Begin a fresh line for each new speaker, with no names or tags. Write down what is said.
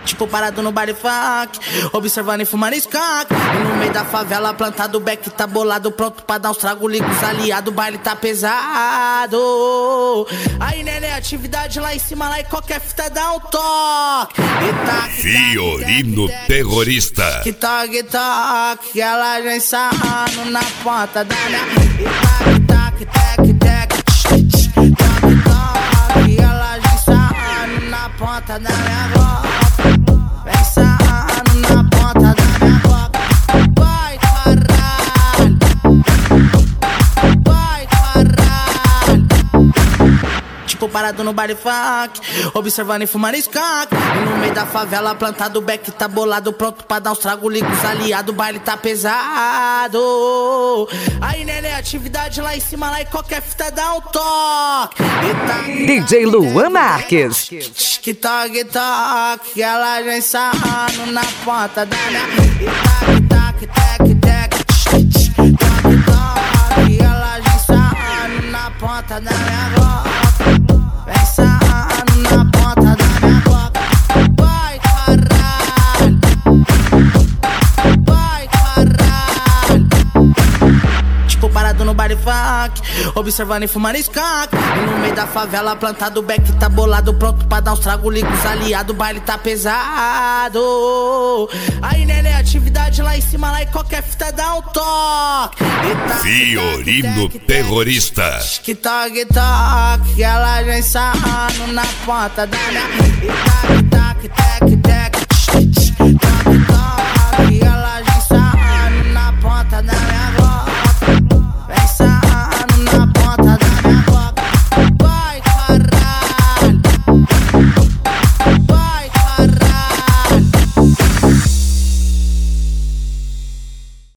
Tipo parado no baile funk, observando e fumando skunk. E no meio da favela plantado, o beck tá bolado, pronto pra dar uns trago, liga os aliados, o baile tá pesado. Aí neném, atividade lá em cima, lá e qualquer fita dá um toque.
Fiorino Terrorista.
Que toque, que ela já ensaiando na ponta da minha. Que ela já ensaiando na ponta da minha boca. Vem ensaiando na ponta da minha boca. Vai caralho, vai caralho. Tipo parado no baile funk, observando e fumando skunk. E no meio da favela plantado, o beck tá bolado, pronto pra dar uns trago, liga os aliados, o baile tá pesado. Aí neném, atividade lá em cima, lá e qualquer fita dá um toque.
DJ Luan Marques.
Que toque, que ela já ensaiando na ponta da minha. Que ela já ensaiando na ponta da minha boca. Vem ensaiando na ponta da minha boca. Vai caralho, vai caralho. Tipo parado no baile funk, observando e fumando skunk. E no meio da favela plantado, o beck tá bolado, pronto pra dar uns trago, liga os aliados, o baile tá pesado. Aí neném, atividade lá em cima, lá e qualquer fita dá um toque.
Fiorino Terrorista.
Que toque, que ela já ensaiando na ponta da minha.